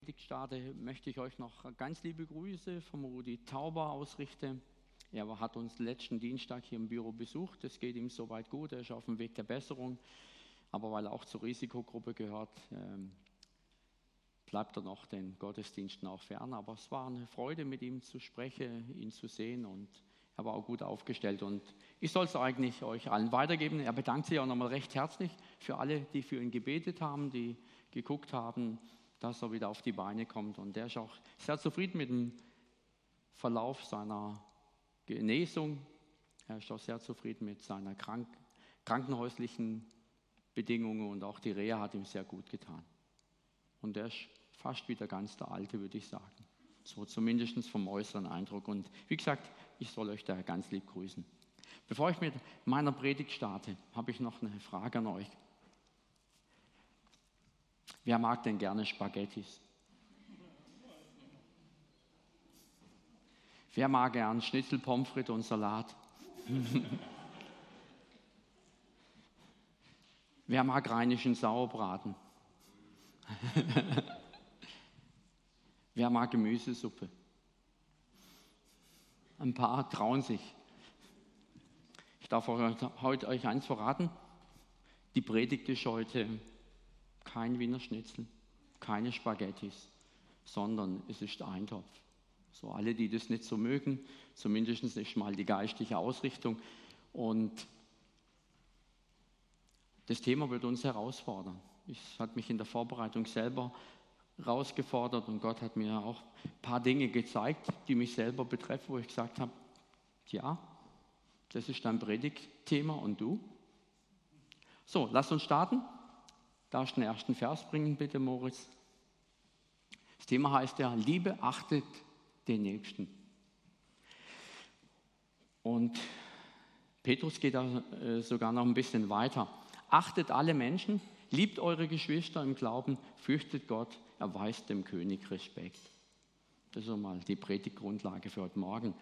Predigt starte, möchte ich euch noch ganz liebe Grüße vom Rudi Tauber ausrichten. Er hat uns letzten Dienstag hier im Büro besucht. Es geht ihm soweit gut, er ist auf dem Weg der Besserung. Aber weil er auch zur Risikogruppe gehört, bleibt er noch den Gottesdiensten auch fern. Aber es war eine Freude, mit ihm zu sprechen, ihn zu sehen, und er war auch gut aufgestellt. Und ich soll es eigentlich euch allen weitergeben. Er bedankt sich auch nochmal recht herzlich für alle, die für ihn gebetet haben, die geguckt haben, dass er wieder auf die Beine kommt. Und er ist auch sehr zufrieden mit dem Verlauf seiner Genesung. Er ist auch sehr zufrieden mit seiner krankenhäuslichen Bedingungen, und auch die Reha hat ihm sehr gut getan. Und er ist fast wieder ganz der Alte, würde ich sagen. So zumindest vom äußeren Eindruck. Und wie gesagt, ich soll euch da ganz lieb grüßen. Bevor ich mit meiner Predigt starte, habe ich noch eine Frage an euch. Wer mag denn gerne Spaghettis? Wer mag gern Schnitzel, Pommes frites und Salat? Wer mag rheinischen Sauerbraten? Wer mag Gemüsesuppe? Ein paar trauen sich. Ich darf heute euch eins verraten. Die Predigt ist heute kein Wiener Schnitzel, keine Spaghettis, sondern es ist Eintopf. So, alle, die das nicht so mögen, zumindest ist mal die geistliche Ausrichtung. Und das Thema wird uns herausfordern. Es hat mich in der Vorbereitung selber herausgefordert, und Gott hat mir auch ein paar Dinge gezeigt, die mich selber betreffen, wo ich gesagt habe, ja, das ist dein Predigtthema, und du? So, lass uns starten. Darfst du den ersten Vers bringen, bitte, Moritz? Das Thema heißt ja, Liebe achtet den Nächsten. Und Petrus geht da sogar noch ein bisschen weiter. Achtet alle Menschen, liebt eure Geschwister im Glauben, fürchtet Gott, erweist dem König Respekt. Das ist mal die Predigtgrundlage für heute Morgen.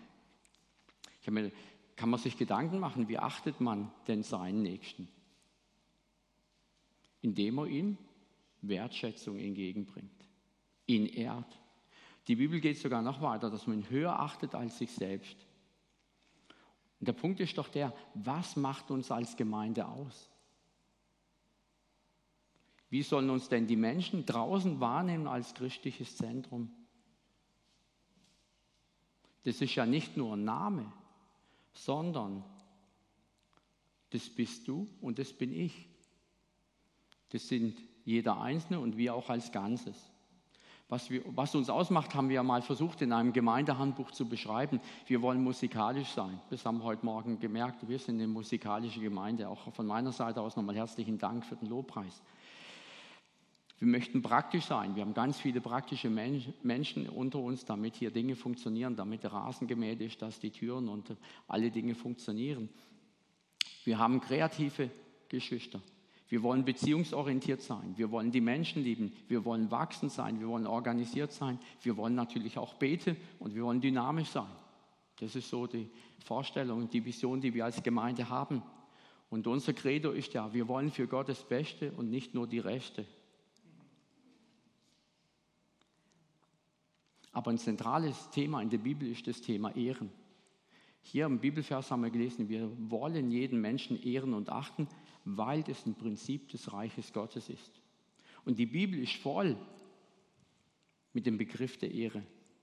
Kann man sich Gedanken machen, wie achtet man denn seinen Nächsten? Indem er ihm Wertschätzung entgegenbringt, ihn ehrt. Die Bibel geht sogar noch weiter, dass man ihn höher achtet als sich selbst. Und der Punkt ist doch der, was macht uns als Gemeinde aus? Wie sollen uns denn die Menschen draußen wahrnehmen als christliches Zentrum? Das ist ja nicht nur ein Name, sondern das bist du und das bin ich. Das sind jeder Einzelne und wir auch als Ganzes. Was uns ausmacht, haben wir ja mal versucht, in einem Gemeindehandbuch zu beschreiben. Wir wollen musikalisch sein. Das haben wir heute Morgen gemerkt. Wir sind eine musikalische Gemeinde. Auch von meiner Seite aus nochmal herzlichen Dank für den Lobpreis. Wir möchten praktisch sein. Wir haben ganz viele praktische Menschen unter uns, damit hier Dinge funktionieren, damit der Rasen gemäht ist, dass die Türen und alle Dinge funktionieren. Wir haben kreative Geschwister. Wir wollen beziehungsorientiert sein. Wir wollen die Menschen lieben. Wir wollen wachsend sein. Wir wollen organisiert sein. Wir wollen natürlich auch beten und wir wollen dynamisch sein. Das ist so die Vorstellung, die Vision, die wir als Gemeinde haben. Und unser Credo ist ja, wir wollen für Gott das Beste und nicht nur die Reste. Aber ein zentrales Thema in der Bibel ist das Thema Ehren. Hier im Bibelvers haben wir gelesen, wir wollen jeden Menschen ehren und achten, weil das ein Prinzip des Reiches Gottes ist. Und die Bibel ist voll mit dem Begriff der Ehre.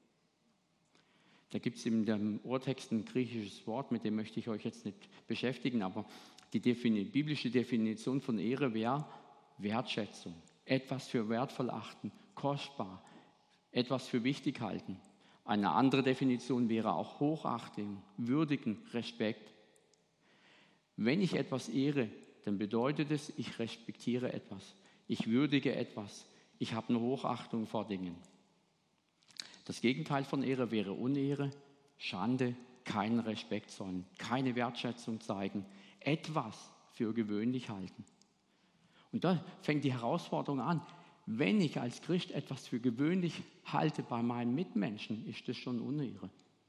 Da gibt es in dem Urtext ein griechisches Wort, mit dem möchte ich euch jetzt nicht beschäftigen, aber die biblische Definition von Ehre wäre Wertschätzung, etwas für wertvoll achten, kostbar, etwas für wichtig halten. Eine andere Definition wäre auch Hochachtung, würdigen, Respekt. Wenn ich etwas ehre, dann bedeutet es, ich respektiere etwas, ich würdige etwas, ich habe eine Hochachtung vor Dingen. Das Gegenteil von Ehre wäre Unehre, Schande, keinen Respekt zollen, keine Wertschätzung zeigen, etwas für gewöhnlich halten. Und da fängt die Herausforderung an. Wenn ich als Christ etwas für gewöhnlich halte bei meinen Mitmenschen, ist das schon Unehre.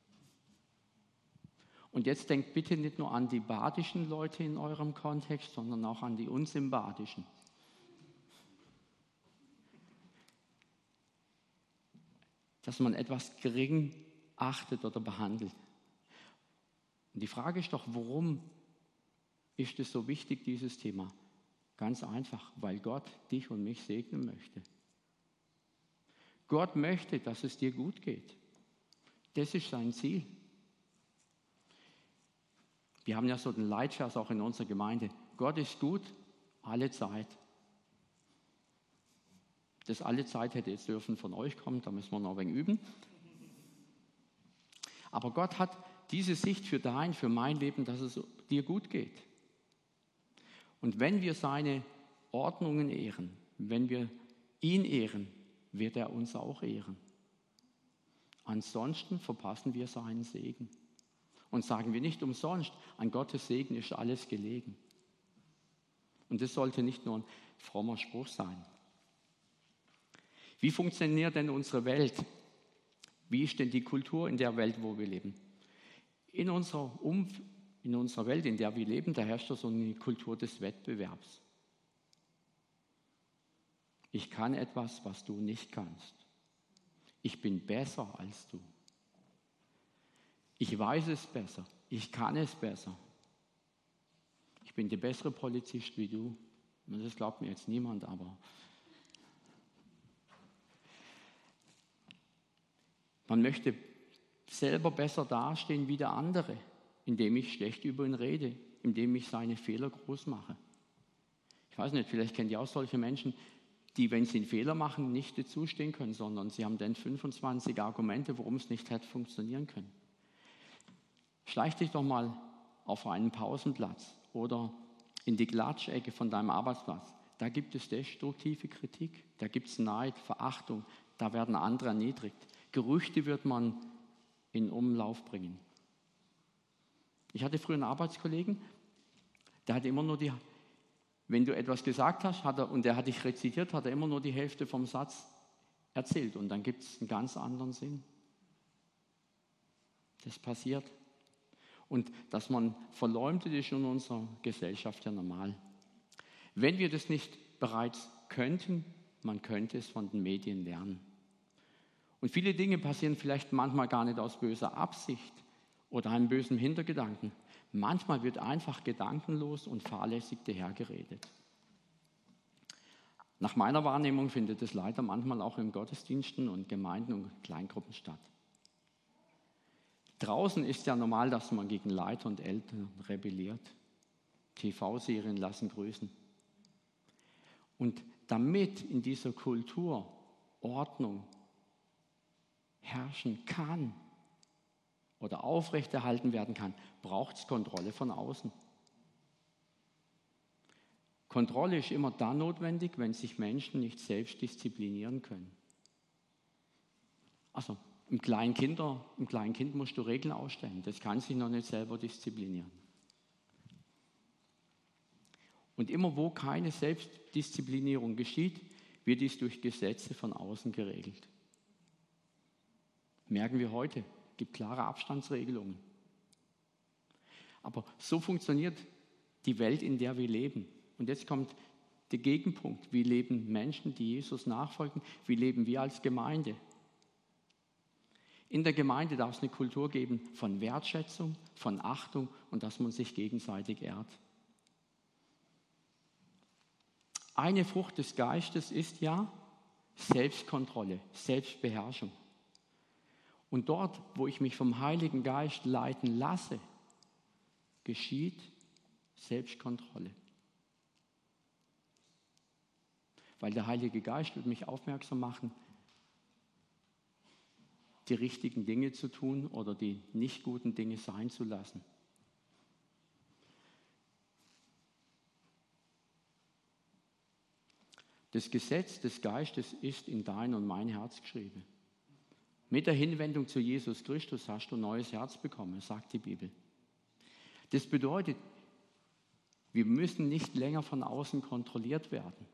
Und jetzt denkt bitte nicht nur an die badischen Leute in eurem Kontext, sondern auch an die unsympathischen. dass man etwas gering achtet oder behandelt. Und die Frage ist doch, warum ist es so wichtig, dieses Thema? Ganz einfach, weil Gott dich und mich segnen möchte. Gott möchte, dass es dir gut geht. Das ist sein Ziel. Wir haben ja so den Leitvers auch in unserer Gemeinde. Gott ist gut, alle Zeit. Das alle Zeit hätte jetzt dürfen von euch kommen, da müssen wir noch ein wenig üben. Aber Gott hat diese Sicht für dein, für mein Leben, dass es dir gut geht. Und wenn wir seine Ordnungen ehren, wenn wir ihn ehren, wird er uns auch ehren. Ansonsten verpassen wir seinen Segen. Und sagen wir nicht umsonst, an Gottes Segen ist alles gelegen. Und das sollte nicht nur ein frommer Spruch sein. Wie funktioniert denn unsere Welt? Wie ist denn die Kultur in der Welt, wo wir leben? In unserer Welt, in der wir leben, da herrscht so eine Kultur des Wettbewerbs. Ich kann etwas, was du nicht kannst. Ich bin besser als du. Ich weiß es besser. Ich kann es besser. Ich bin der bessere Polizist wie du. Und das glaubt mir jetzt niemand, aber man möchte selber besser dastehen wie der andere, indem ich schlecht über ihn rede, indem ich seine Fehler groß mache. Ich weiß nicht, vielleicht kennt ihr auch solche Menschen, die, wenn sie einen Fehler machen, nicht dazustehen können, sondern sie haben dann 25 Argumente, warum es nicht hätte funktionieren können. Schleich dich doch mal auf einen Pausenplatz oder in die Klatschecke von deinem Arbeitsplatz. Da gibt es destruktive Kritik, da gibt es Neid, Verachtung, da werden andere erniedrigt. Gerüchte wird man in Umlauf bringen. Ich hatte früher einen Arbeitskollegen, der hat immer nur wenn du etwas gesagt hast und der hat dich rezitiert, hat er immer nur die Hälfte vom Satz erzählt und dann gibt es einen ganz anderen Sinn. Das passiert. Und dass man verleumdet, ist in unserer Gesellschaft ja normal. Wenn wir das nicht bereits könnten, man könnte es von den Medien lernen. Und viele Dinge passieren vielleicht manchmal gar nicht aus böser Absicht oder einem bösen Hintergedanken. Manchmal wird einfach gedankenlos und fahrlässig dahergeredet. Nach meiner Wahrnehmung findet es leider manchmal auch in Gottesdiensten und Gemeinden und Kleingruppen statt. Draußen ist ja normal, dass man gegen Leiter und Eltern rebelliert. TV-Serien lassen grüßen. Und damit in dieser Kultur Ordnung herrschen kann oder aufrechterhalten werden kann, braucht es Kontrolle von außen. Kontrolle ist immer dann notwendig, wenn sich Menschen nicht selbst disziplinieren können. Also im kleinen Kind musst du Regeln aufstellen. Das kann sich noch nicht selber disziplinieren. Und immer wo keine Selbstdisziplinierung geschieht, wird dies durch Gesetze von außen geregelt. Merken wir heute, es gibt klare Abstandsregelungen. Aber so funktioniert die Welt, in der wir leben. Und jetzt kommt der Gegenpunkt. Wie leben Menschen, die Jesus nachfolgen? Wie leben wir als Gemeinde? In der Gemeinde darf es eine Kultur geben von Wertschätzung, von Achtung und dass man sich gegenseitig ehrt. Eine Frucht des Geistes ist ja Selbstkontrolle, Selbstbeherrschung. Und dort, wo ich mich vom Heiligen Geist leiten lasse, geschieht Selbstkontrolle. Weil der Heilige Geist wird mich aufmerksam machen, die richtigen Dinge zu tun oder die nicht guten Dinge sein zu lassen. Das Gesetz des Geistes ist in dein und mein Herz geschrieben. Mit der Hinwendung zu Jesus Christus hast du ein neues Herz bekommen, sagt die Bibel. Das bedeutet, wir müssen nicht länger von außen kontrolliert werden.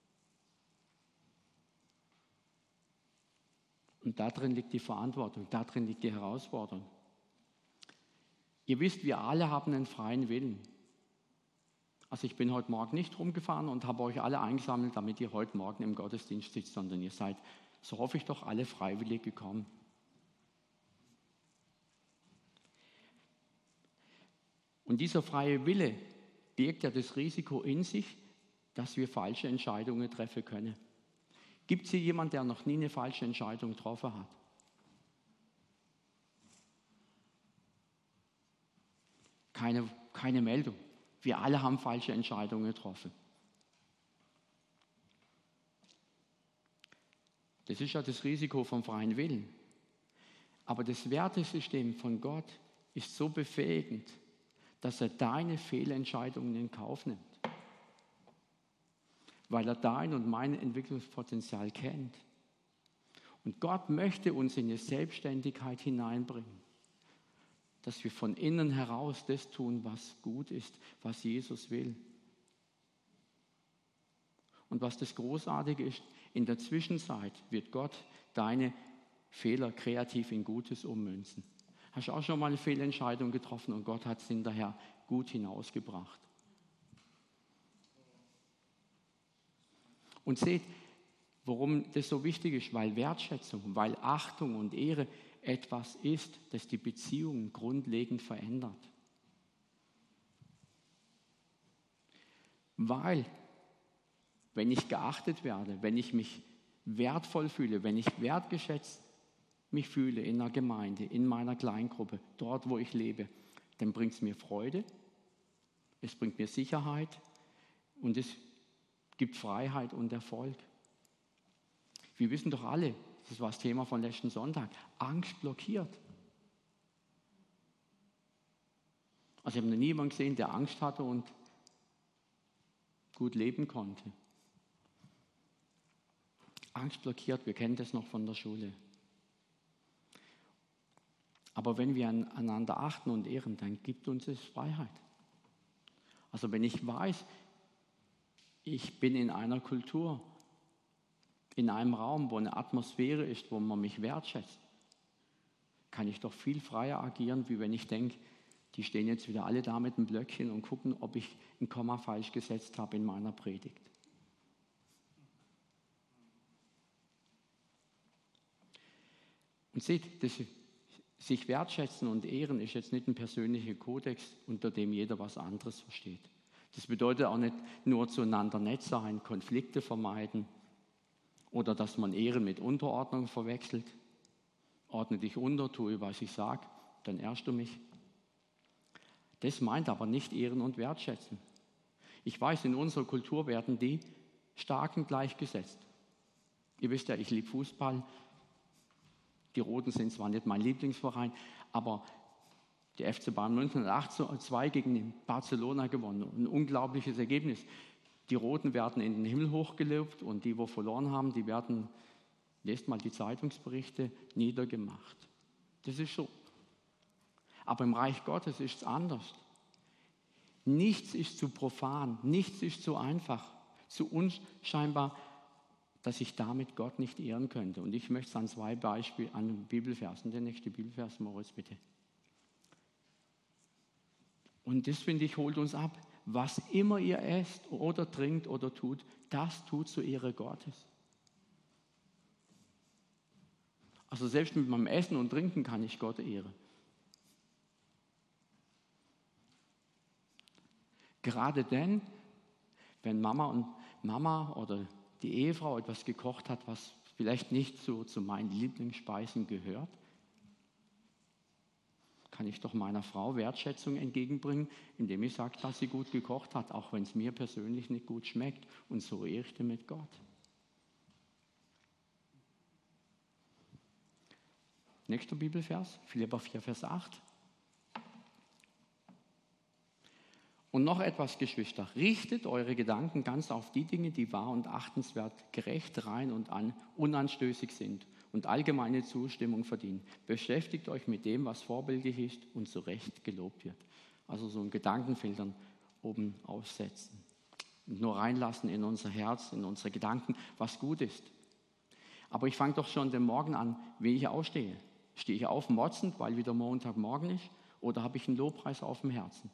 Und darin liegt die Verantwortung, darin liegt die Herausforderung. Ihr wisst, wir alle haben einen freien Willen. Also ich bin heute Morgen nicht rumgefahren und habe euch alle eingesammelt, damit ihr heute Morgen im Gottesdienst sitzt, sondern ihr seid So hoffe ich doch, alle freiwillig gekommen. Und dieser freie Wille birgt ja das Risiko in sich, dass wir falsche Entscheidungen treffen können. Gibt es hier jemanden, der noch nie eine falsche Entscheidung getroffen hat? Keine Meldung. Wir alle haben falsche Entscheidungen getroffen. Das ist ja das Risiko vom freien Willen. Aber das Wertesystem von Gott ist so befähigend, dass er deine Fehlentscheidungen in Kauf nimmt. Weil er dein und mein Entwicklungspotenzial kennt. Und Gott möchte uns in die Selbstständigkeit hineinbringen. Dass wir von innen heraus das tun, was gut ist, was Jesus will. Und was das Großartige ist, in der Zwischenzeit wird Gott deine Fehler kreativ in Gutes ummünzen. Hast du auch schon mal eine Fehlentscheidung getroffen und Gott hat es hinterher gut hinausgebracht. Und seht, warum das so wichtig ist, weil Wertschätzung, weil Achtung und Ehre etwas ist, das die Beziehung grundlegend verändert. Weil, wenn ich geachtet werde, wenn ich mich wertvoll fühle, wenn ich wertgeschätzt mich fühle in einer Gemeinde, in meiner Kleingruppe, dort, wo ich lebe, dann bringt es mir Freude, es bringt mir Sicherheit und es gibt Freiheit und Erfolg. Wir wissen doch alle, das war das Thema von letzten Sonntag, Angst blockiert. Also ich habe noch nie jemanden gesehen, der Angst hatte und gut leben konnte. Angst blockiert, wir kennen das noch von der Schule. Aber wenn wir einander achten und ehren, dann gibt uns es Freiheit. Also wenn ich weiß, ich bin in einer Kultur, in einem Raum, wo eine Atmosphäre ist, wo man mich wertschätzt, kann ich doch viel freier agieren, wie wenn ich denke, die stehen jetzt wieder alle da mit einem Blöckchen und gucken, ob ich ein Komma falsch gesetzt habe in meiner Predigt. Und seht, das sich wertschätzen und ehren ist jetzt nicht ein persönlicher Kodex, unter dem jeder was anderes versteht. Das bedeutet auch nicht nur zueinander nett sein, Konflikte vermeiden oder dass man Ehren mit Unterordnung verwechselt. Ordne dich unter, tue, was ich sage, dann ehrst du mich. Das meint aber nicht Ehren und Wertschätzen. Ich weiß, in unserer Kultur werden die Starken gleichgesetzt. Ihr wisst ja, ich liebe Fußball. Die Roten sind zwar nicht mein Lieblingsverein, aber der FC Bayern München hat 8:2 gegen Barcelona gewonnen. Ein unglaubliches Ergebnis. Die Roten werden in den Himmel hochgelobt und die, die verloren haben, die werden, lest mal die Zeitungsberichte, niedergemacht. Das ist so. Aber im Reich Gottes ist es anders. Nichts ist zu profan, nichts ist zu einfach, zu unscheinbar, dass ich damit Gott nicht ehren könnte. Und ich möchte es an 2 Beispielen, an Bibelversen, der nächste Bibelvers, Moritz, bitte. Und das, finde ich, holt uns ab. Was immer ihr esst oder trinkt oder tut, das tut zur Ehre Gottes. Also selbst mit meinem Essen und Trinken kann ich Gott ehren. Gerade dann, wenn Mama oder die Ehefrau etwas gekocht hat, was vielleicht nicht so zu meinen Lieblingsspeisen gehört, kann ich doch meiner Frau Wertschätzung entgegenbringen, indem ich sage, dass sie gut gekocht hat, auch wenn es mir persönlich nicht gut schmeckt. Und so ehre ich damit Gott. Nächster Bibelvers, Philipper 4, Vers 8. Und noch etwas, Geschwister, richtet eure Gedanken ganz auf die Dinge, die wahr und achtenswert, gerecht, rein und unanstößig sind und allgemeine Zustimmung verdienen. Beschäftigt euch mit dem, was vorbildlich ist und zu Recht gelobt wird. Also so ein Gedankenfiltern oben aufsetzen. Und nur reinlassen in unser Herz, in unsere Gedanken, was gut ist. Aber ich fange doch schon den Morgen an, wie ich aufstehe. Stehe ich auf motzend, weil wieder Montagmorgen ist, oder habe ich einen Lobpreis auf dem Herzen?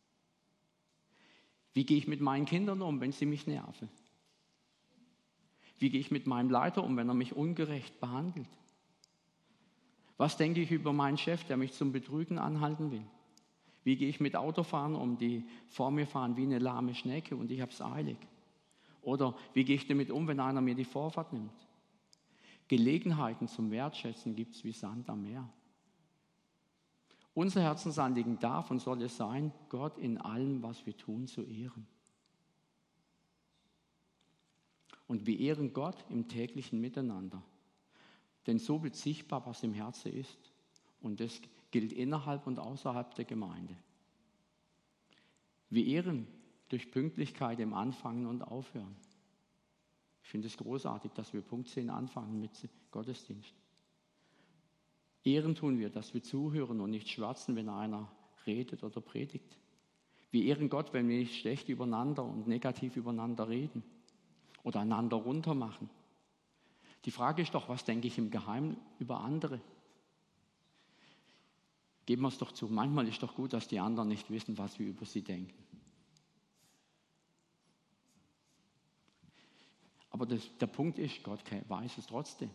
Wie gehe ich mit meinen Kindern um, wenn sie mich nerven? Wie gehe ich mit meinem Leiter um, wenn er mich ungerecht behandelt? Was denke ich über meinen Chef, der mich zum Betrügen anhalten will? Wie gehe ich mit Autofahrern um, die vor mir fahren wie eine lahme Schnecke und ich habe es eilig? Oder wie gehe ich damit um, wenn einer mir die Vorfahrt nimmt? Gelegenheiten zum Wertschätzen gibt es wie Sand am Meer. Unser Herzensanliegen darf und soll es sein, Gott in allem, was wir tun, zu ehren. Und wir ehren Gott im täglichen Miteinander. Denn so wird sichtbar, was im Herzen ist. Und das gilt innerhalb und außerhalb der Gemeinde. Wir ehren durch Pünktlichkeit im Anfangen und Aufhören. Ich finde es großartig, dass wir Punkt 10 anfangen mit Gottesdienst. Ehren tun wir, dass wir zuhören und nicht schwatzen, wenn einer redet oder predigt. Wir ehren Gott, wenn wir nicht schlecht übereinander und negativ übereinander reden oder einander runtermachen. Die Frage ist doch, was denke ich im Geheimen über andere? Geben wir es doch zu. Manchmal ist doch gut, dass die anderen nicht wissen, was wir über sie denken. Aber der Punkt ist, Gott weiß es trotzdem.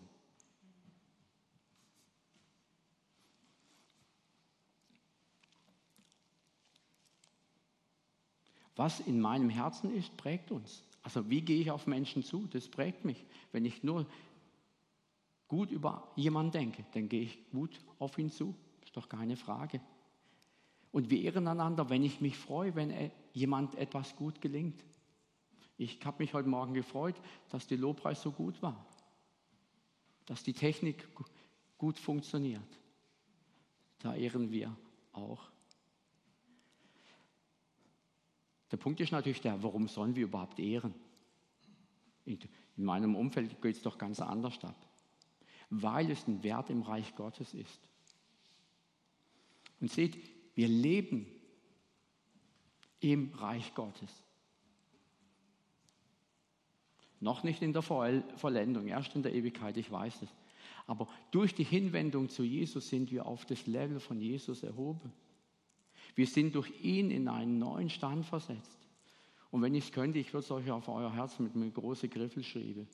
Was in meinem Herzen ist, prägt uns. Also wie gehe ich auf Menschen zu? Das prägt mich. Wenn ich nur gut über jemanden denke, dann gehe ich gut auf ihn zu. Ist doch keine Frage. Und wir ehren einander, wenn ich mich freue, wenn jemand etwas gut gelingt. Ich habe mich heute Morgen gefreut, dass der Lobpreis so gut war. Dass die Technik gut funktioniert. Da ehren wir auch. Der Punkt ist natürlich der, warum sollen wir überhaupt ehren? In meinem Umfeld geht es doch ganz anders ab. Weil es ein Wert im Reich Gottes ist. Und seht, wir leben im Reich Gottes. Noch nicht in der Vollendung, erst in der Ewigkeit, ich weiß es. Aber durch die Hinwendung zu Jesus sind wir auf das Level von Jesus erhoben. Wir sind durch ihn in einen neuen Stand versetzt. Und wenn ich es könnte, ich würde es euch auf euer Herz mit einem großen Griffel schreiben.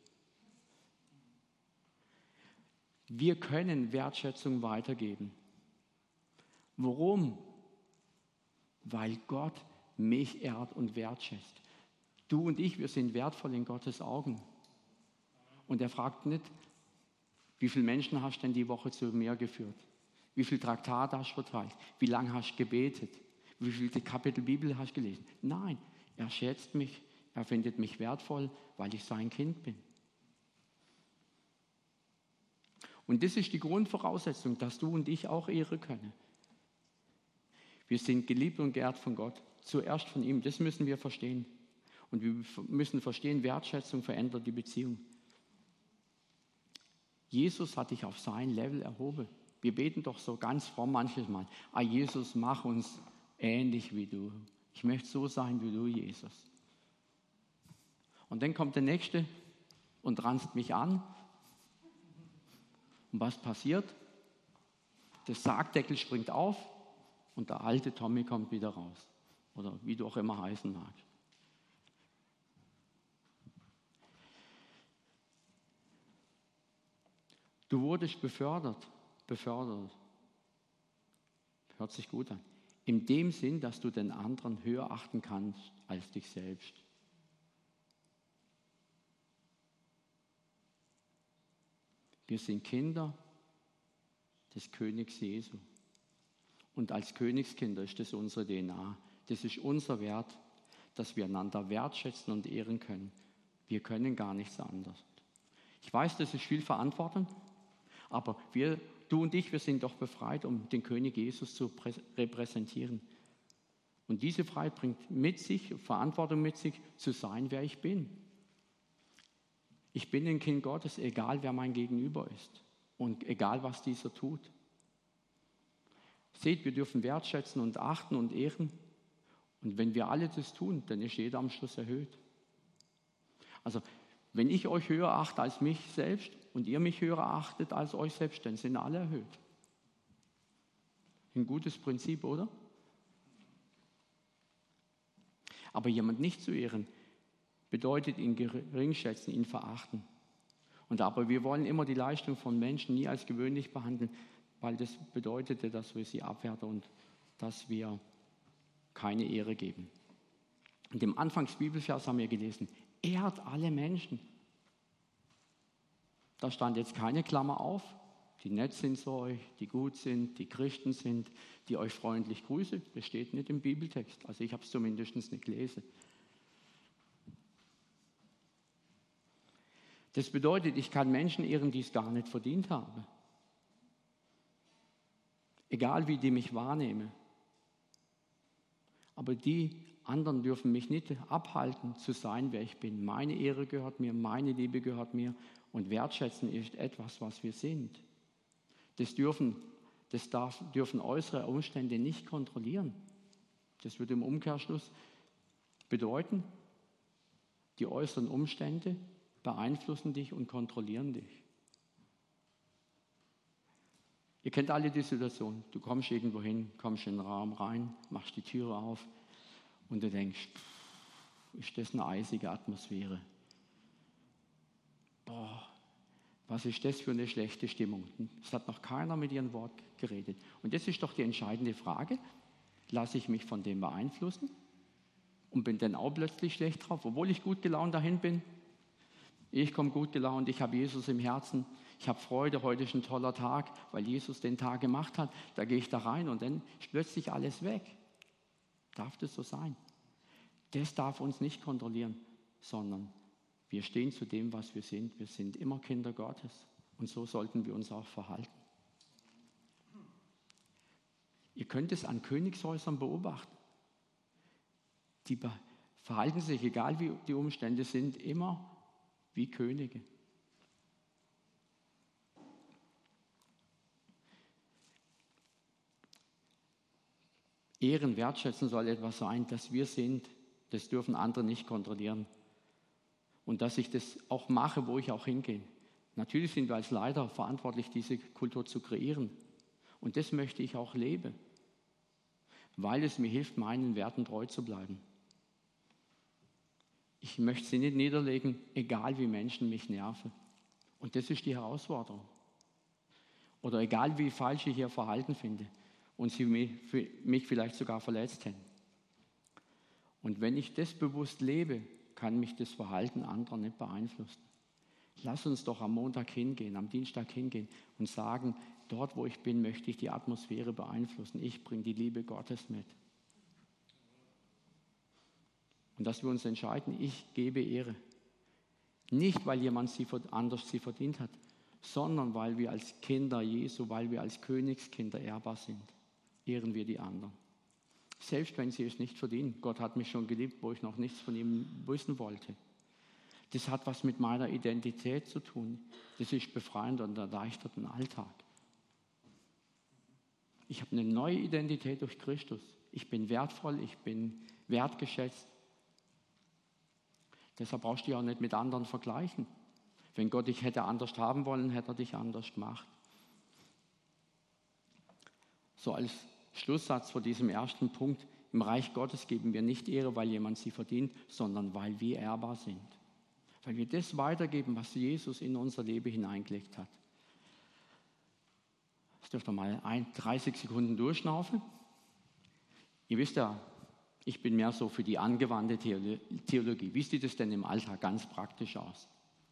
Wir können Wertschätzung weitergeben. Warum? Weil Gott mich ehrt und wertschätzt. Du und ich, wir sind wertvoll in Gottes Augen. Und er fragt nicht, wie viele Menschen hast du denn die Woche zu mir geführt? Wie viele Traktate hast du verteilt? Wie lange hast du gebetet? Wie viele Kapitel Bibel hast du gelesen? Nein, er schätzt mich, er findet mich wertvoll, weil ich sein Kind bin. Und das ist die Grundvoraussetzung, dass du und ich auch ehren können. Wir sind geliebt und geehrt von Gott, zuerst von ihm, das müssen wir verstehen. Und wir müssen verstehen, Wertschätzung verändert die Beziehung. Jesus hat dich auf sein Level erhoben. Wir beten doch so ganz fromm manches Mal, Jesus, mach uns ähnlich wie du. Ich möchte so sein wie du, Jesus. Und dann kommt der Nächste und ranzt mich an. Und was passiert? Der Sargdeckel springt auf und der alte Tommy kommt wieder raus. Oder wie du auch immer heißen magst. Du wurdest befördert. Hört sich gut an. In dem Sinn, dass du den anderen höher achten kannst als dich selbst. Wir sind Kinder des Königs Jesu. Und als Königskinder ist das unsere DNA. Das ist unser Wert, dass wir einander wertschätzen und ehren können. Wir können gar nichts anderes. Ich weiß, das ist viel Verantwortung, aber du und ich, wir sind doch befreit, um den König Jesus zu repräsentieren. Und diese Freiheit bringt mit sich, Verantwortung mit sich, zu sein, wer ich bin. Ich bin ein Kind Gottes, egal wer mein Gegenüber ist und egal was dieser tut. Seht, wir dürfen wertschätzen und achten und ehren. Und wenn wir alle das tun, dann ist jeder am Schluss erhöht. Also, wenn ich euch höher achte als mich selbst und ihr mich höher achtet als euch selbst, dann sind alle erhöht. Ein gutes Prinzip, oder? Aber jemand nicht zu ehren, bedeutet ihn geringschätzen, ihn verachten. Aber wir wollen immer die Leistung von Menschen nie als gewöhnlich behandeln, weil das bedeutete, dass wir sie abwerten und dass wir keine Ehre geben. Und im Anfangsbibelvers haben wir gelesen, ehrt alle Menschen. Da stand jetzt keine Klammer auf, die nett sind zu euch, die gut sind, die Christen sind, die euch freundlich grüßen. Das steht nicht im Bibeltext. Also ich habe es zumindest nicht gelesen. Das bedeutet, ich kann Menschen ehren, die es gar nicht verdient haben. Egal wie die mich wahrnehmen. Aber die anderen dürfen mich nicht abhalten, zu sein, wer ich bin. Meine Ehre gehört mir, meine Liebe gehört mir und wertschätzen ist etwas, was wir sind. Das dürfen äußere Umstände nicht kontrollieren. Das würde im Umkehrschluss bedeuten, die äußeren Umstände beeinflussen dich und kontrollieren dich. Ihr kennt alle die Situation. Du kommst irgendwo hin, kommst in den Raum rein, machst die Türe auf und du denkst, ist das eine eisige Atmosphäre? Boah, was ist das für eine schlechte Stimmung? Es hat noch keiner mit ihrem Wort geredet. Und das ist doch die entscheidende Frage. Lasse ich mich von dem beeinflussen und bin dann auch plötzlich schlecht drauf, obwohl ich gut gelaunt dahin bin? Ich komme gut gelaunt, ich habe Jesus im Herzen, ich habe Freude, heute ist ein toller Tag, weil Jesus den Tag gemacht hat. Da gehe ich da rein und dann ist plötzlich alles weg. Darf das so sein? Das darf uns nicht kontrollieren, sondern wir stehen zu dem, was wir sind. Wir sind immer Kinder Gottes und so sollten wir uns auch verhalten. Ihr könnt es an Königshäusern beobachten. Die verhalten sich, egal wie die Umstände sind, immer wie Könige. Ehren, wertschätzen soll etwas sein, das wir sind. Das dürfen andere nicht kontrollieren. Und dass ich das auch mache, wo ich auch hingehe. Natürlich sind wir als Leiter verantwortlich, diese Kultur zu kreieren. Und das möchte ich auch leben, weil es mir hilft, meinen Werten treu zu bleiben. Ich möchte sie nicht niederlegen, egal wie Menschen mich nerven. Und das ist die Herausforderung. Oder egal wie falsch ich ihr Verhalten finde und sie mich vielleicht sogar verletzt hätten. Und wenn ich das bewusst lebe, kann mich das Verhalten anderer nicht beeinflussen. Lass uns doch am Montag hingehen, am Dienstag hingehen und sagen, dort wo ich bin, möchte ich die Atmosphäre beeinflussen. Ich bringe die Liebe Gottes mit. Und dass wir uns entscheiden, ich gebe Ehre. Nicht, weil jemand anders sie verdient hat, sondern weil wir als Kinder Jesu, weil wir als Königskinder ehrbar sind, ehren wir die anderen. Selbst wenn sie es nicht verdienen. Gott hat mich schon geliebt, wo ich noch nichts von ihm wissen wollte. Das hat was mit meiner Identität zu tun. Das ist befreiend und erleichtert den Alltag. Ich habe eine neue Identität durch Christus. Ich bin wertvoll, ich bin wertgeschätzt. Deshalb brauchst du dich auch nicht mit anderen vergleichen. Wenn Gott dich hätte anders haben wollen, hätte er dich anders gemacht. So als Schlusssatz vor diesem ersten Punkt. Im Reich Gottes geben wir nicht Ehre, weil jemand sie verdient, sondern weil wir ehrbar sind. Weil wir das weitergeben, was Jesus in unser Leben hineingelegt hat. Jetzt dürft ihr mal 30 Sekunden durchschnaufen. Ihr wisst ja, ich bin mehr so für die angewandte Theologie. Wie sieht es denn im Alltag ganz praktisch aus?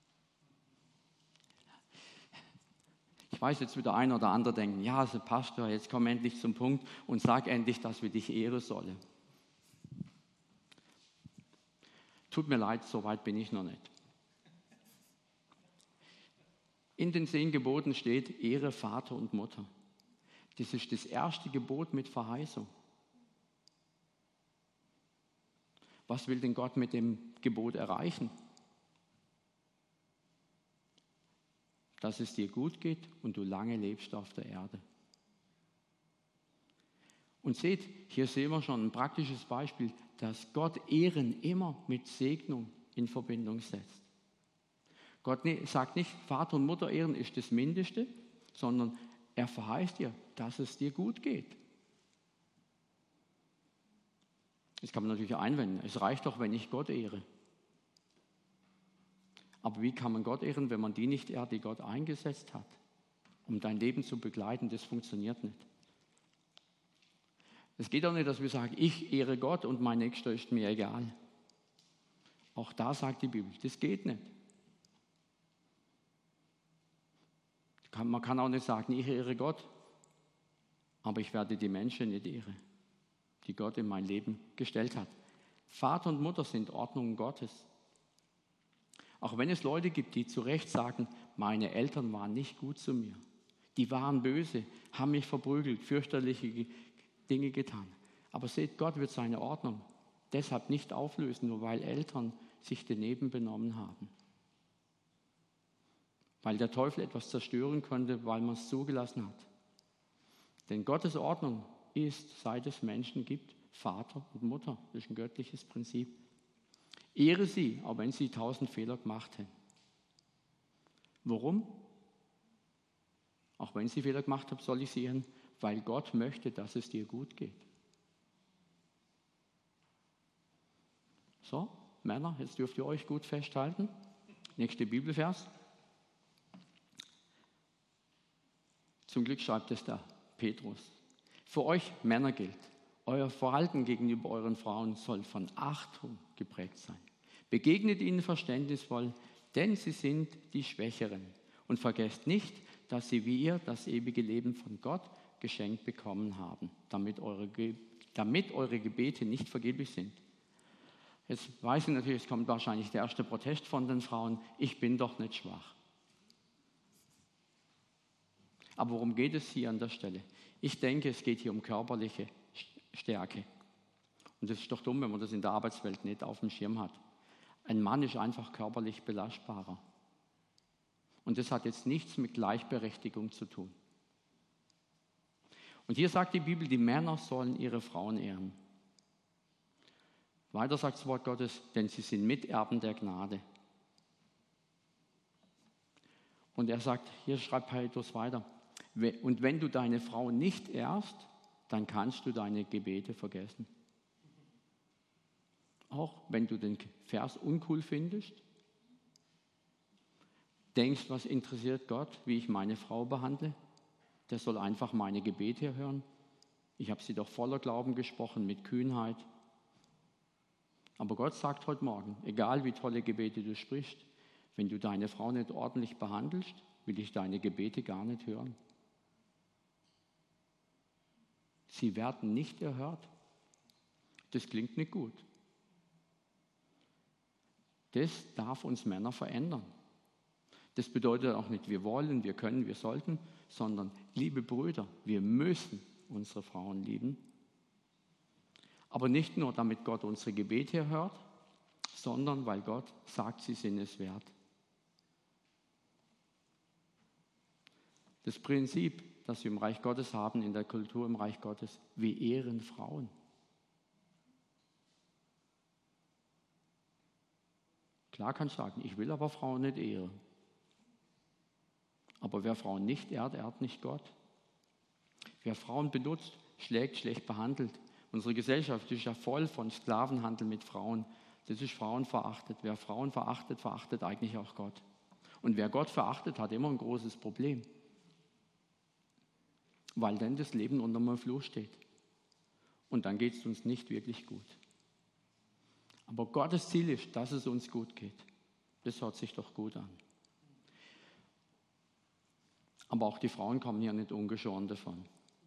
Ich weiß, jetzt wird der eine oder andere denken, ja, also Pastor, jetzt komm endlich zum Punkt und sag endlich, dass wir dich ehren sollen. Tut mir leid, so weit bin ich noch nicht. In den 10 Geboten steht, ehre Vater und Mutter. Das ist das erste Gebot mit Verheißung. Was will denn Gott mit dem Gebot erreichen? Dass es dir gut geht und du lange lebst auf der Erde. Und seht, hier sehen wir schon ein praktisches Beispiel, dass Gott Ehren immer mit Segnung in Verbindung setzt. Gott sagt nicht, Vater und Mutter ehren ist das Mindeste, sondern er verheißt dir, dass es dir gut geht. Jetzt kann man natürlich einwenden, es reicht doch, wenn ich Gott ehre. Aber wie kann man Gott ehren, wenn man die nicht ehrt, die Gott eingesetzt hat, um dein Leben zu begleiten? Das funktioniert nicht. Es geht auch nicht, dass wir sagen, ich ehre Gott und mein Nächster ist mir egal. Auch da sagt die Bibel, das geht nicht. Man kann auch nicht sagen, ich ehre Gott, aber ich werde die Menschen nicht ehren, die Gott in mein Leben gestellt hat. Vater und Mutter sind Ordnungen Gottes. Auch wenn es Leute gibt, die zu Recht sagen, meine Eltern waren nicht gut zu mir. Die waren böse, haben mich verprügelt, fürchterliche Dinge getan. Aber seht, Gott wird seine Ordnung deshalb nicht auflösen, nur weil Eltern sich daneben benommen haben. Weil der Teufel etwas zerstören konnte, weil man es zugelassen hat. Denn Gottes Ordnung ist, seit es Menschen gibt, Vater und Mutter. Das ist ein göttliches Prinzip. Ehre sie, auch wenn sie 1000 Fehler gemacht haben. Warum? Auch wenn sie Fehler gemacht haben, soll ich sie ehren, weil Gott möchte, dass es dir gut geht. So, Männer, jetzt dürft ihr euch gut festhalten. Nächste Bibelvers. Zum Glück schreibt es der Petrus. Für euch Männer gilt, euer Verhalten gegenüber euren Frauen soll von Achtung geprägt sein. Begegnet ihnen verständnisvoll, denn sie sind die Schwächeren. Und vergesst nicht, dass sie wie ihr das ewige Leben von Gott geschenkt bekommen haben, damit eure Gebete nicht vergeblich sind. Jetzt weiß ich natürlich, es kommt wahrscheinlich der erste Protest von den Frauen, ich bin doch nicht schwach. Aber worum geht es hier an der Stelle? Ich denke, es geht hier um körperliche Stärke. Und es ist doch dumm, wenn man das in der Arbeitswelt nicht auf dem Schirm hat. Ein Mann ist einfach körperlich belastbarer. Und das hat jetzt nichts mit Gleichberechtigung zu tun. Und hier sagt die Bibel, die Männer sollen ihre Frauen ehren. Weiter sagt das Wort Gottes, denn sie sind Miterben der Gnade. Und er sagt, hier schreibt Petrus weiter, und wenn du deine Frau nicht ehrst, dann kannst du deine Gebete vergessen. Auch wenn du den Vers uncool findest, denkst, was interessiert Gott, wie ich meine Frau behandle? Der soll einfach meine Gebete hören. Ich habe sie doch voller Glauben gesprochen, mit Kühnheit. Aber Gott sagt heute Morgen, egal wie tolle Gebete du sprichst, wenn du deine Frau nicht ordentlich behandelst, will ich deine Gebete gar nicht hören. Sie werden nicht erhört. Das klingt nicht gut. Das darf uns Männer verändern. Das bedeutet auch nicht, wir wollen, wir können, wir sollten, sondern, liebe Brüder, wir müssen unsere Frauen lieben. Aber nicht nur, damit Gott unsere Gebete erhört, sondern weil Gott sagt, sie sind es wert. Das Prinzip, das wir im Reich Gottes haben, in der Kultur im Reich Gottes, wir ehren Frauen. Klar kann ich sagen, ich will aber Frauen nicht ehren. Aber wer Frauen nicht ehrt, ehrt nicht Gott. Wer Frauen benutzt, schlägt, schlecht behandelt. Unsere Gesellschaft ist ja voll von Sklavenhandel mit Frauen. Das ist Frauen verachtet. Wer Frauen verachtet, verachtet eigentlich auch Gott. Und wer Gott verachtet, hat immer ein großes Problem. Weil dann das Leben unter dem Fluch steht. Und dann geht es uns nicht wirklich gut. Aber Gottes Ziel ist, dass es uns gut geht. Das hört sich doch gut an. Aber auch die Frauen kommen hier nicht ungeschoren davon.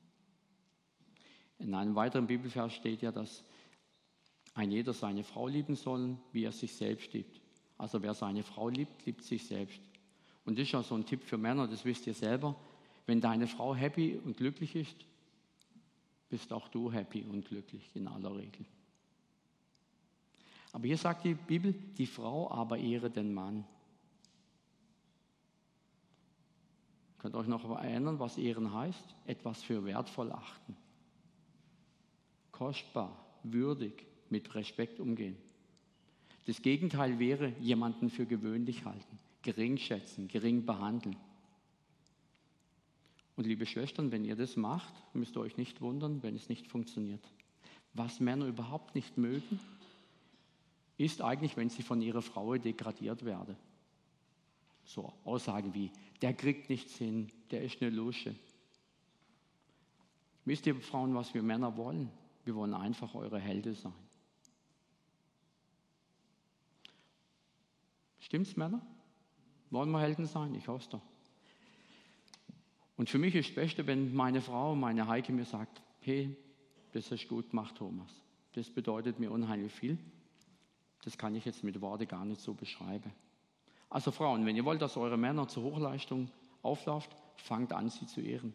In einem weiteren Bibelvers steht ja, dass ein jeder seine Frau lieben soll, wie er sich selbst liebt. Also wer seine Frau liebt, liebt sich selbst. Und das ist ja so ein Tipp für Männer, das wisst ihr selber. Wenn deine Frau happy und glücklich ist, bist auch du happy und glücklich in aller Regel. Aber hier sagt die Bibel, die Frau aber ehre den Mann. Könnt ihr euch noch erinnern, was ehren heißt? Etwas für wertvoll achten. Kostbar, würdig, mit Respekt umgehen. Das Gegenteil wäre, jemanden für gewöhnlich halten, gering schätzen, gering behandeln. Und liebe Schwestern, wenn ihr das macht, müsst ihr euch nicht wundern, wenn es nicht funktioniert. Was Männer überhaupt nicht mögen, ist eigentlich, wenn sie von ihrer Frau degradiert werden. So Aussagen wie, der kriegt nichts hin, der ist eine Lusche. Wisst ihr, Frauen, was wir Männer wollen? Wir wollen einfach eure Helden sein. Stimmt's, Männer? Wollen wir Helden sein? Ich hoffe es doch. Und für mich ist das Beste, wenn meine Frau, meine Heike mir sagt, hey, das ist gut gemacht, Thomas. Das bedeutet mir unheimlich viel. Das kann ich jetzt mit Worten gar nicht so beschreiben. Also Frauen, wenn ihr wollt, dass eure Männer zur Hochleistung auflauft, fangt an, sie zu ehren.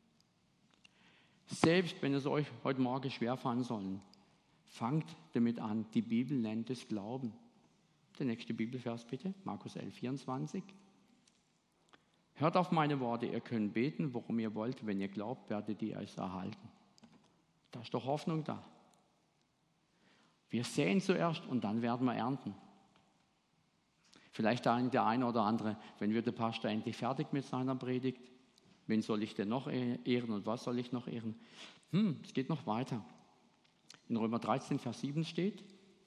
Selbst wenn es euch heute Morgen schwerfallen soll, fangt damit an. Die Bibel nennt es Glauben. Der nächste Bibelvers bitte, Markus 11, 24. Hört auf meine Worte, ihr könnt beten, worum ihr wollt. Wenn ihr glaubt, werdet ihr es erhalten. Da ist doch Hoffnung da. Wir säen zuerst und dann werden wir ernten. Vielleicht der eine oder andere, wenn wird der Pastor endlich fertig mit seiner Predigt? Wen soll ich denn noch ehren und was soll ich noch ehren? Es geht noch weiter. In Römer 13, Vers 7 steht,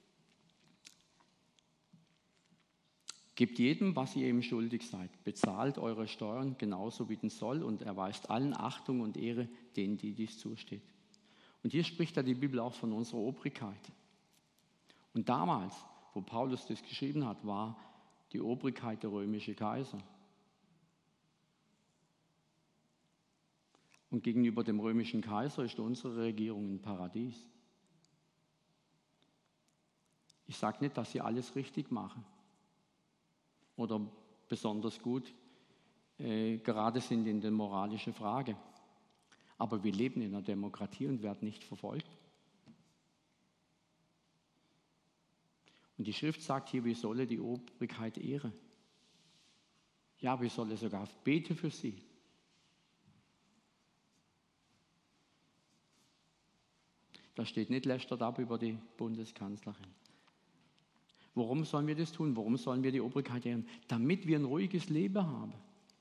gebt jedem, was ihr ihm schuldig seid. Bezahlt eure Steuern genauso wie den Zoll und erweist allen Achtung und Ehre, denen die dies zusteht. Und hier spricht ja die Bibel auch von unserer Obrigkeit. Und damals, wo Paulus das geschrieben hat, war die Obrigkeit der römische Kaiser. Und gegenüber dem römischen Kaiser ist unsere Regierung ein Paradies. Ich sage nicht, dass sie alles richtig machen oder besonders gut gerade sind in der moralischen Frage. Aber wir leben in einer Demokratie und werden nicht verfolgt. Und die Schrift sagt hier, wir sollen die Obrigkeit ehren. Ja, wir sollen sogar beten für sie. Da steht nicht lästert ab über die Bundeskanzlerin. Warum sollen wir das tun? Warum sollen wir die Obrigkeit ehren? Damit wir ein ruhiges Leben haben.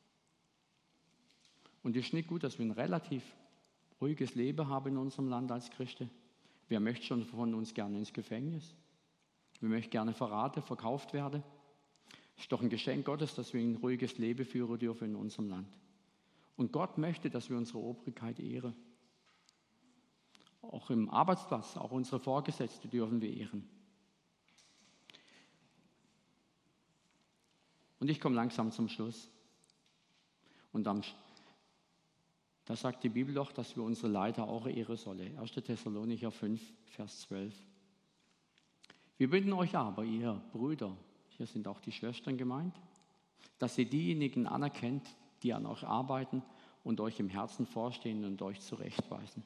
Und es ist nicht gut, dass wir ein relativ ruhiges Leben haben in unserem Land als Christen. Wer möchte schon von uns gerne ins Gefängnis? Wer möchte gerne verraten, verkauft werden? Es ist doch ein Geschenk Gottes, dass wir ein ruhiges Leben führen dürfen in unserem Land. Und Gott möchte, dass wir unsere Obrigkeit ehren. Auch im Arbeitsplatz, auch unsere Vorgesetzten dürfen wir ehren. Und ich komme langsam zum Schluss. Und da sagt die Bibel doch, dass wir unsere Leiter auch ehren sollen. 1. Thessalonicher 5, Vers 12. Wir bitten euch aber, ihr Brüder, hier sind auch die Schwestern gemeint, dass ihr diejenigen anerkennt, die an euch arbeiten und euch im Herzen vorstehen und euch zurechtweisen.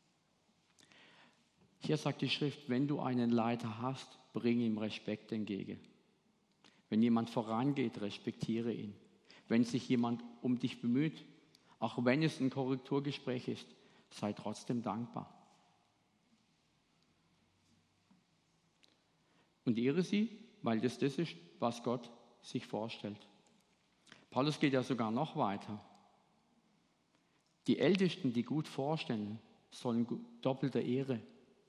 Hier sagt die Schrift, wenn du einen Leiter hast, bring ihm Respekt entgegen. Wenn jemand vorangeht, respektiere ihn. Wenn sich jemand um dich bemüht, auch wenn es ein Korrekturgespräch ist, sei trotzdem dankbar. Und ehre sie, weil das ist, was Gott sich vorstellt. Paulus geht ja sogar noch weiter. Die Ältesten, die gut vorstellen, sollen doppelte Ehre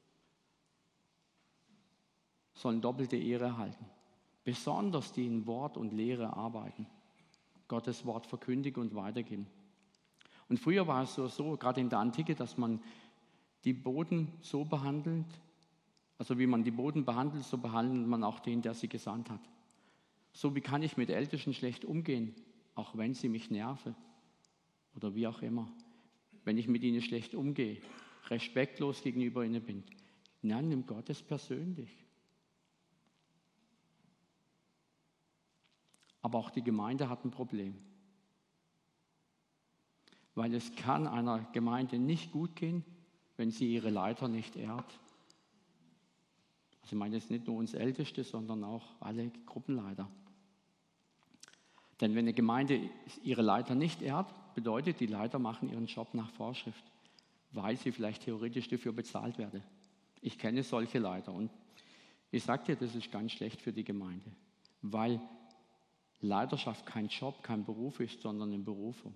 erhalten. Besonders die in Wort und Lehre arbeiten. Gottes Wort verkündigen und weitergeben. Und früher war es so, gerade in der Antike, dass man die Boten so behandelt, also wie man die Boten behandelt, so behandelt man auch den, der sie gesandt hat. So wie kann ich mit Ältesten schlecht umgehen, auch wenn sie mich nerven oder wie auch immer. Wenn ich mit ihnen schlecht umgehe, respektlos gegenüber ihnen bin, dann nimmt Gott es persönlich. Aber auch die Gemeinde hat ein Problem. Weil es kann einer Gemeinde nicht gut gehen, wenn sie ihre Leiter nicht ehrt. Also ich meine jetzt nicht nur uns Älteste, sondern auch alle Gruppenleiter. Denn wenn eine Gemeinde ihre Leiter nicht ehrt, bedeutet, die Leiter machen ihren Job nach Vorschrift, weil sie vielleicht theoretisch dafür bezahlt werden. Ich kenne solche Leiter und ich sage dir, das ist ganz schlecht für die Gemeinde, weil Leiterschaft kein Job, kein Beruf ist, sondern eine Berufung.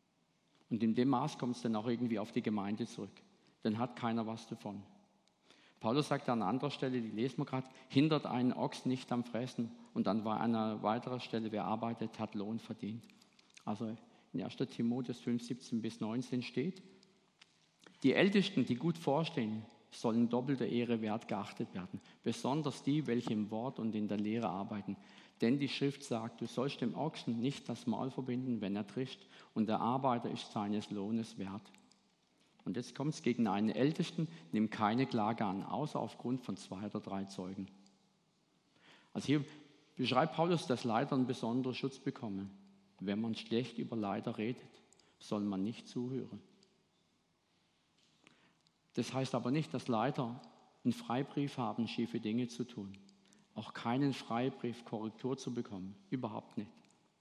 Und in dem Maß kommt es dann auch irgendwie auf die Gemeinde zurück. Dann hat keiner was davon. Paulus sagt an anderer Stelle, die lesen wir gerade, hindert einen Ochs nicht am Fressen. Und dann war an einer weiteren Stelle, wer arbeitet, hat Lohn verdient. Also in 1. Timotheus 5, 17 bis 19 steht, die Ältesten, die gut vorstehen, sollen doppelter Ehre wert geachtet werden. Besonders die, welche im Wort und in der Lehre arbeiten. Denn die Schrift sagt, du sollst dem Ochsen nicht das Maul verbinden, wenn er trischt, und der Arbeiter ist seines Lohnes wert. Und jetzt kommt es gegen einen Ältesten, nimm keine Klage an, außer aufgrund von 2 oder 3 Zeugen. Also hier beschreibt Paulus, dass Leiter einen besonderen Schutz bekommen. Wenn man schlecht über Leiter redet, soll man nicht zuhören. Das heißt aber nicht, dass Leiter einen Freibrief haben, schiefe Dinge zu tun. Auch keinen Freibrief, Korrektur zu bekommen. Überhaupt nicht.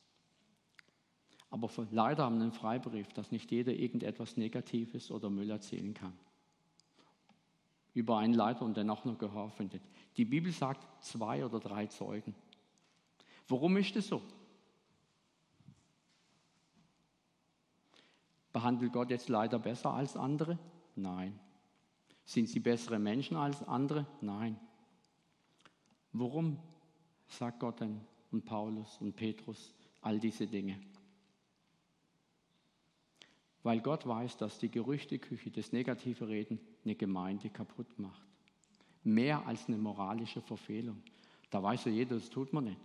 Aber Leiter haben einen Freibrief, dass nicht jeder irgendetwas Negatives oder Müll erzählen kann. Über einen Leiter und dennoch noch Gehör findet. Die Bibel sagt 2 oder 3 Zeugen. Warum ist es so? Behandelt Gott jetzt Leiter besser als andere? Nein. Sind sie bessere Menschen als andere? Nein. Warum sagt Gott denn und Paulus und Petrus all diese Dinge? Weil Gott weiß, dass die Gerüchteküche, das negative Reden, eine Gemeinde kaputt macht. Mehr als eine moralische Verfehlung. Da weiß ja jeder, das tut man nicht.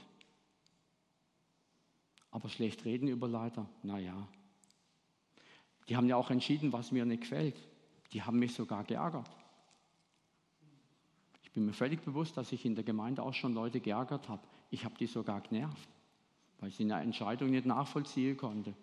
Aber schlecht reden über Leiter, naja. Die haben ja auch entschieden, was mir nicht gefällt. Die haben mich sogar geärgert. Ich bin mir völlig bewusst, dass ich in der Gemeinde auch schon Leute geärgert habe. Ich habe die sogar genervt, weil sie eine Entscheidung nicht nachvollziehen konnte.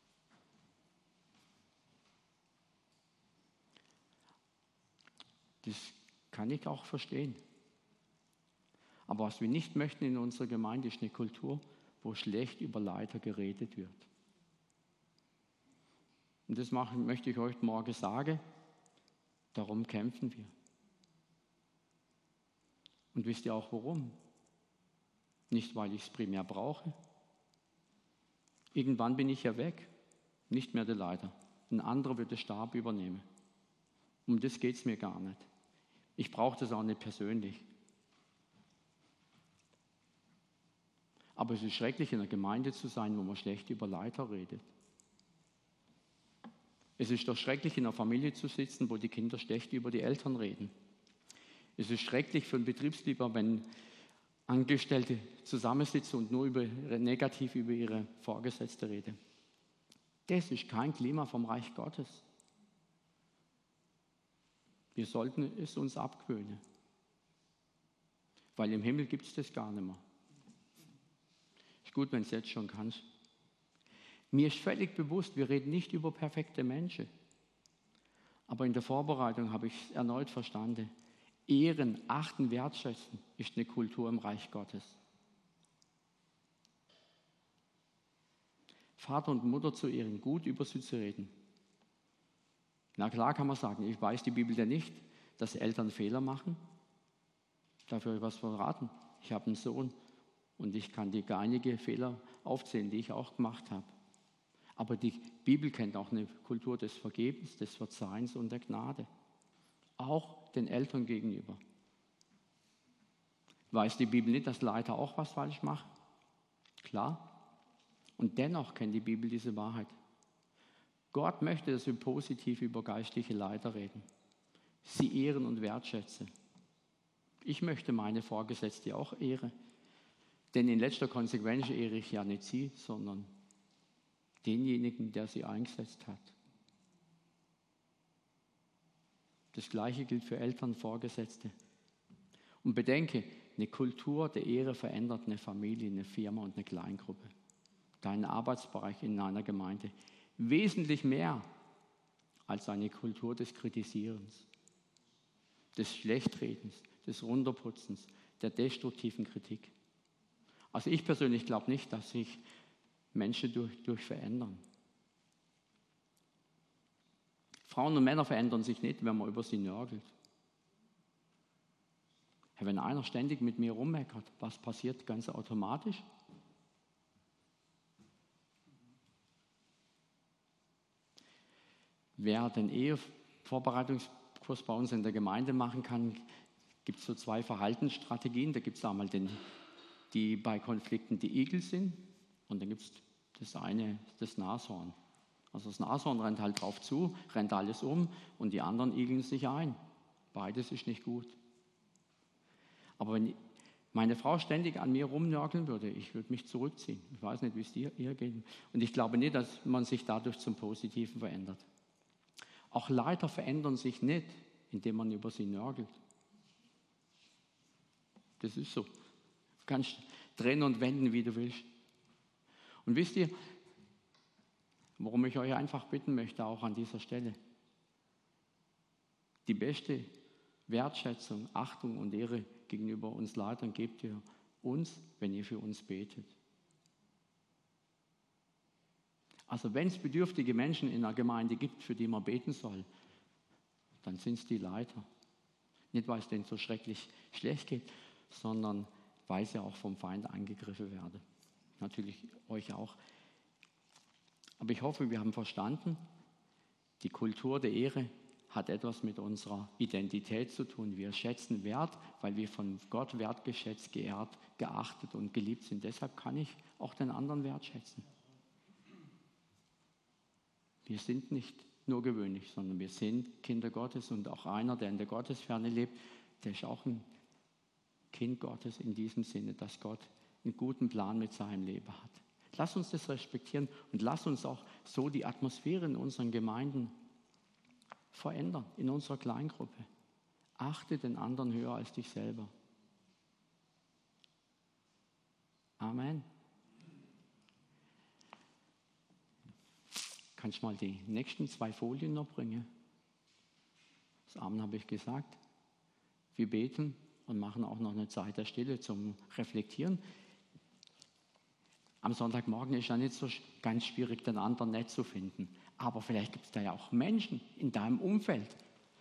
Das kann ich auch verstehen. Aber was wir nicht möchten in unserer Gemeinde, ist eine Kultur, wo schlecht über Leiter geredet wird. Und das möchte ich euch morgen sagen. Darum kämpfen wir. Und wisst ihr auch warum? Nicht, weil ich es primär brauche. Irgendwann bin ich ja weg. Nicht mehr der Leiter. Ein anderer wird den Stab übernehmen. Um das geht es mir gar nicht. Ich brauche das auch nicht persönlich. Aber es ist schrecklich, in einer Gemeinde zu sein, wo man schlecht über Leiter redet. Es ist doch schrecklich, in einer Familie zu sitzen, wo die Kinder schlecht über die Eltern reden. Es ist schrecklich für einen Betriebsleiter, wenn Angestellte zusammensitzen und nur negativ über ihre Vorgesetzte reden. Das ist kein Klima vom Reich Gottes. Wir sollten es uns abgewöhnen. Weil im Himmel gibt es das gar nicht mehr. Ist gut, wenn du es jetzt schon kannst. Mir ist völlig bewusst, wir reden nicht über perfekte Menschen. Aber in der Vorbereitung habe ich es erneut verstanden. Ehren, achten, wertschätzen ist eine Kultur im Reich Gottes. Vater und Mutter zu ehren, gut über sie zu reden. Na klar kann man sagen, ich weiß die Bibel ja nicht, dass Eltern Fehler machen. Dafür habe ich was verraten. Ich habe einen Sohn und ich kann dir einige Fehler aufzählen, die ich auch gemacht habe. Aber die Bibel kennt auch eine Kultur des Vergebens, des Verzeihens und der Gnade. Auch den Eltern gegenüber. Weiß die Bibel nicht, dass Leiter auch was falsch machen? Klar. Und dennoch kennt die Bibel diese Wahrheit. Gott möchte, dass wir positiv über geistliche Leiter reden. Sie ehren und wertschätzen. Ich möchte meine Vorgesetzte auch ehren. Denn in letzter Konsequenz ehre ich ja nicht sie, sondern denjenigen, der sie eingesetzt hat. Das Gleiche gilt für Eltern, Vorgesetzte. Und bedenke, eine Kultur der Ehre verändert eine Familie, eine Firma und eine Kleingruppe. Deinen Arbeitsbereich in einer Gemeinde. Wesentlich mehr als eine Kultur des Kritisierens, des Schlechtredens, des Runterputzens, der destruktiven Kritik. Also ich persönlich glaube nicht, dass sich Menschen durch verändern. Frauen und Männer verändern sich nicht, wenn man über sie nörgelt. Wenn einer ständig mit mir rummeckert, was passiert ganz automatisch? Wer den Ehevorbereitungskurs Kurs bei uns in der Gemeinde machen kann, gibt es so 2 Verhaltensstrategien. Da gibt es einmal die bei Konflikten die Igel sind und dann gibt es das eine, das Nashorn. Also das Nashorn rennt halt drauf zu, rennt alles um und die anderen igeln sich ein. Beides ist nicht gut. Aber wenn meine Frau ständig an mir rumnörgeln würde, ich würde mich zurückziehen. Ich weiß nicht, wie es ihr geht. Und ich glaube nicht, dass man sich dadurch zum Positiven verändert. Auch Leiter verändern sich nicht, indem man über sie nörgelt. Das ist so. Du kannst drehen und wenden, wie du willst. Und wisst ihr, worum ich euch einfach bitten möchte, auch an dieser Stelle? Die beste Wertschätzung, Achtung und Ehre gegenüber uns Leitern gebt ihr uns, wenn ihr für uns betet. Also wenn es bedürftige Menschen in der Gemeinde gibt, für die man beten soll, dann sind es die Leiter. Nicht, weil es denen so schrecklich schlecht geht, sondern weil sie auch vom Feind angegriffen werden. Natürlich euch auch. Aber ich hoffe, wir haben verstanden, die Kultur der Ehre hat etwas mit unserer Identität zu tun. Wir schätzen Wert, weil wir von Gott wertgeschätzt, geehrt, geachtet und geliebt sind. Deshalb kann ich auch den anderen wertschätzen. Wir sind nicht nur gewöhnlich, sondern wir sind Kinder Gottes und auch einer, der in der Gottesferne lebt, der ist auch ein Kind Gottes in diesem Sinne, dass Gott einen guten Plan mit seinem Leben hat. Lass uns das respektieren und lass uns auch so die Atmosphäre in unseren Gemeinden verändern, in unserer Kleingruppe. Achte den anderen höher als dich selber. Amen. Kannst du mal die nächsten 2 Folien noch bringen? Das Abend habe ich gesagt. Wir beten und machen auch noch eine Zeit der Stille zum Reflektieren. Am Sonntagmorgen ist ja nicht so ganz schwierig, den anderen nett zu finden. Aber vielleicht gibt es da ja auch Menschen in deinem Umfeld.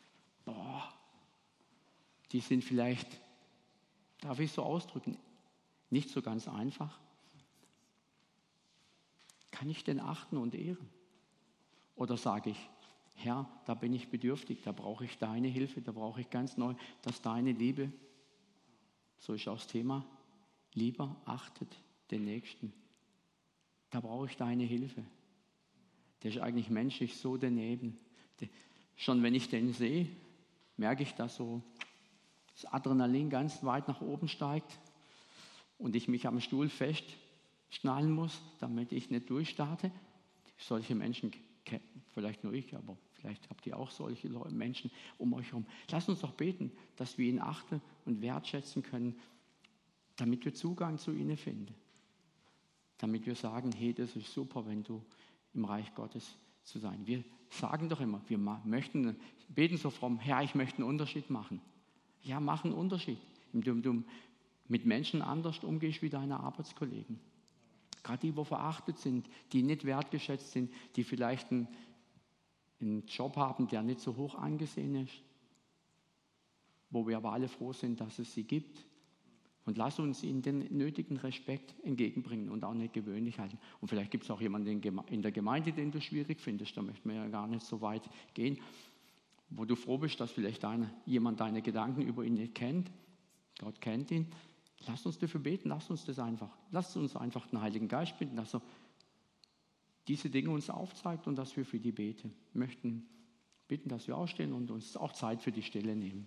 Die sind vielleicht, darf ich so ausdrücken, nicht so ganz einfach. Kann ich den achten und ehren? Oder sage ich, Herr, da bin ich bedürftig, da brauche ich deine Hilfe, da brauche ich ganz neu, dass deine Liebe, so ist auch das Thema, lieber achtet den Nächsten. Da brauche ich deine Hilfe. Der ist eigentlich menschlich so daneben. Schon wenn ich den sehe, merke ich, dass so das Adrenalin ganz weit nach oben steigt und ich mich am Stuhl festschnallen muss, damit ich nicht durchstarte. Solche Menschen, vielleicht nur ich, aber vielleicht habt ihr auch solche Menschen um euch herum. Lasst uns doch beten, dass wir ihn achten und wertschätzen können, damit wir Zugang zu ihnen finden. Damit wir sagen, hey, das ist super, wenn du im Reich Gottes zu sein. Wir sagen doch immer, wir beten so fromm, Herr, ich möchte einen Unterschied machen. Ja, mach einen Unterschied, indem du mit Menschen anders umgehst wie deine Arbeitskollegen. Gerade die, die verachtet sind, die nicht wertgeschätzt sind, die vielleicht einen Job haben, der nicht so hoch angesehen ist, wo wir aber alle froh sind, dass es sie gibt. Und lass uns ihnen den nötigen Respekt entgegenbringen und auch nicht gewöhnlich halten. Und vielleicht gibt es auch jemanden in der Gemeinde, den du schwierig findest, da möchten wir ja gar nicht so weit gehen, wo du froh bist, dass vielleicht jemand deine Gedanken über ihn nicht kennt. Gott kennt ihn. Lass uns dafür beten, lass uns einfach den Heiligen Geist bitten, dass er diese Dinge uns aufzeigt und dass wir für die beten. Wir möchten bitten, dass wir aufstehen und uns auch Zeit für die Stille nehmen.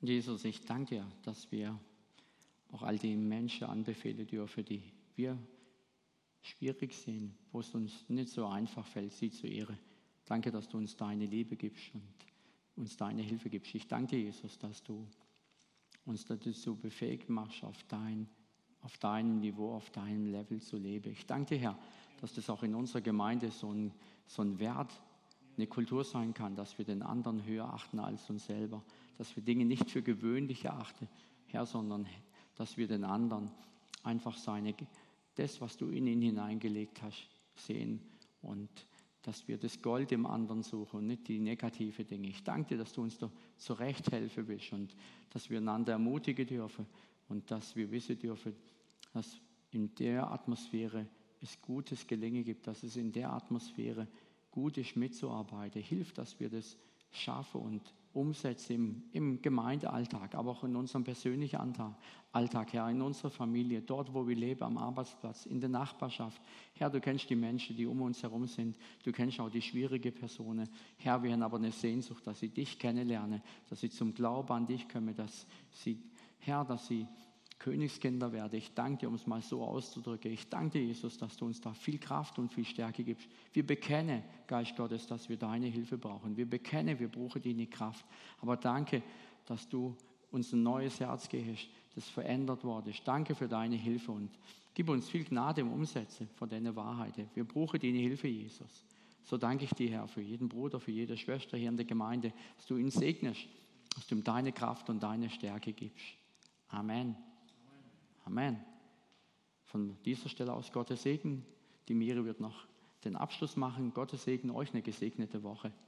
Jesus, ich danke dir, dass wir auch all die Menschen anbefehlen dürfen, die wir schwierig sehen, wo es uns nicht so einfach fällt, sie zu ehren. Danke, dass du uns deine Liebe gibst und uns deine Hilfe gibst. Ich danke dir, Jesus, dass du uns dazu befähigt machst, auf deinem Niveau, auf deinem Level zu leben. Ich danke dir, Herr, dass das auch in unserer Gemeinde so ein Wert, eine Kultur sein kann, dass wir den anderen höher achten als uns selber, dass wir Dinge nicht für gewöhnlich erachten, Herr, sondern dass wir den anderen einfach das, was du in ihn hineingelegt hast, sehen und dass wir das Gold im anderen suchen und nicht die negativen Dinge. Ich danke dir, dass du uns da zurecht helfen willst und dass wir einander ermutigen dürfen und dass wir wissen dürfen, dass in der Atmosphäre es Gutes Gelingen gibt, dass es in der Atmosphäre gut ist, mitzuarbeiten. Hilf, dass wir das schaffen und umsetzen im Gemeindealltag, aber auch in unserem persönlichen Alltag, Herr, in unserer Familie, dort, wo wir leben, am Arbeitsplatz, in der Nachbarschaft. Herr, du kennst die Menschen, die um uns herum sind. Du kennst auch die schwierigen Personen. Herr, wir haben aber eine Sehnsucht, dass sie dich kennenlernen, dass sie zum Glauben an dich kommen, dass sie Königskinder werden. Ich danke dir, um es mal so auszudrücken. Ich danke dir, Jesus, dass du uns da viel Kraft und viel Stärke gibst. Wir bekennen, Geist Gottes, dass wir deine Hilfe brauchen. Wir bekennen, wir brauchen deine Kraft. Aber danke, dass du uns ein neues Herz gibst, das verändert worden ist. Danke für deine Hilfe und gib uns viel Gnade im Umsetzen von deiner Wahrheit. Wir brauchen deine Hilfe, Jesus. So danke ich dir, Herr, für jeden Bruder, für jede Schwester hier in der Gemeinde, dass du ihn segnest, dass du ihm deine Kraft und deine Stärke gibst. Amen. Amen. Von dieser Stelle aus Gottes Segen. Die Miri wird noch den Abschluss machen. Gottes Segen, euch eine gesegnete Woche.